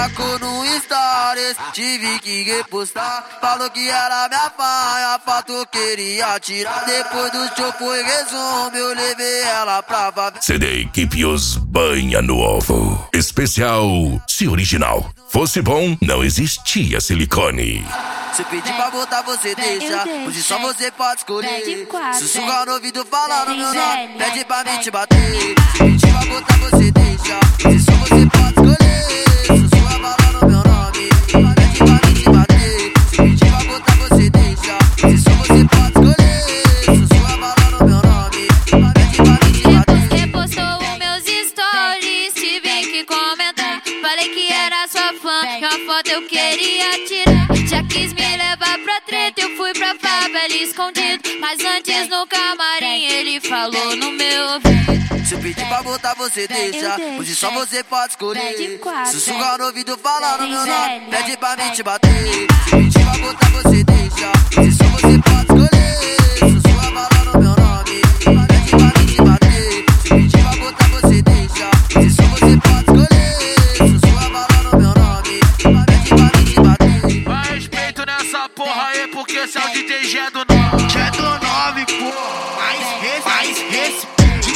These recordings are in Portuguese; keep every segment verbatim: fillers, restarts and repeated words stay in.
marcou no stories, tive que repostar. Falou que era minha fã, a foto queria tirar. Depois do show foi resumo, eu levei ela pra favela. C D Equipe Os Banha no Ovo. Especial Se Original fosse bom, não existia silicone. Se pedir pra botar, você deixa. Hoje só você pode escolher. Sussurrar no ouvido falando meu nome, pede pra mim te bater. Se pedir pra botar, você deixa. Hoje só você pode escolher. Sussurrar falando meu nome, pede pra mim te bater. Se pedir pra botar, você deixa. Hoje só você pode escolher. Sussurrar falando meu nome, pede pra mim te bater. Repostou os meus stories, tive que comentar. Falei que era sua fã, e uma foto eu queria tirar. Já quis me levar pra treta, eu fui pra favela escondido. Mas antes no camarim ele falou no meu ouvido. Se eu pedir pra botar, você deixa. Hoje só você pode escolher. Sussurrar no ouvido falando meu nome, pede pra mim te bater. Se eu pedir pra botar, você deixa. Hoje só você pode escolher. Sussurrar falando meu nome, pede pra mim te bater. Se eu pedir pra botar, você deixa. Hoje só você pode escolher. Sussurrar falando meu nome, pede pra mim te bater. Vai respeito nessa porra aí, porque esse é o D J G do nove. G do nove, porra. Mais esse, mais esse.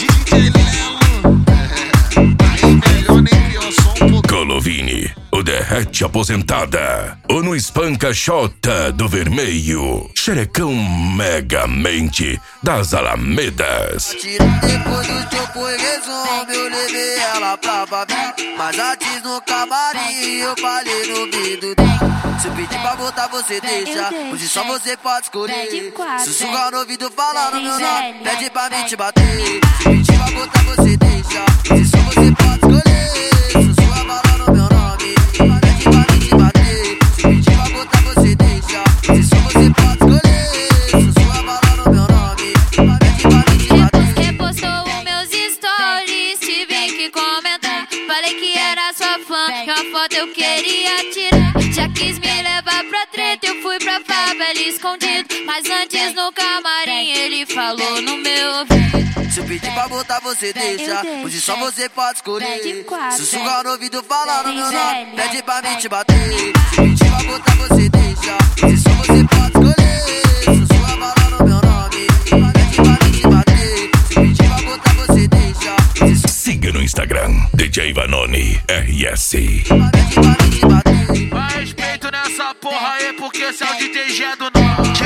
Colovini, o derrete aposentada. O no espanca Xota do vermelho. Xerecão megamente das Alamedas. Depois do show foi resumo, eu levei ela pra favela. Mas antes no camarim eu falei no ouvido dela. Se eu pedir pra botar, você deixa. Hoje só você pode escolher. Sussurrar no ouvido falando meu nome, pede pra mim te bater. Se eu pedir pra botar, você deixa. Hoje só você pode escolher. Sussurrar falando meu nome, pede pra mim te bater. Se eu pedir pra botar, você deixa. Hoje só você pode escolher. Sussurrar falando meu nome, pede pra mim te bater. Repostou os meus stories, tive que comentar. Falei que era sua fã, e uma foto eu queria tirar. Já quis me levar pra treta, eu fui pra favela escondido. Mas antes no camarim ele falou no meu ouvido. Se eu pedir pra botar, você deixa. Hoje só você pode escolher. Sussurrar no ouvido falando meu nome, pede pra mim te bater. Se eu pedir pra botar, você deixa. Hoje só você pode escolher. Sussurrar falando meu nome, pede pra mim te bater. Se eu pedir pra botar, você deixa. Siga no Instagram, D J Vanoni R S. Pede pra mim te bater. Vai respeito nessa porra aí, porque esse é o D J G do nove.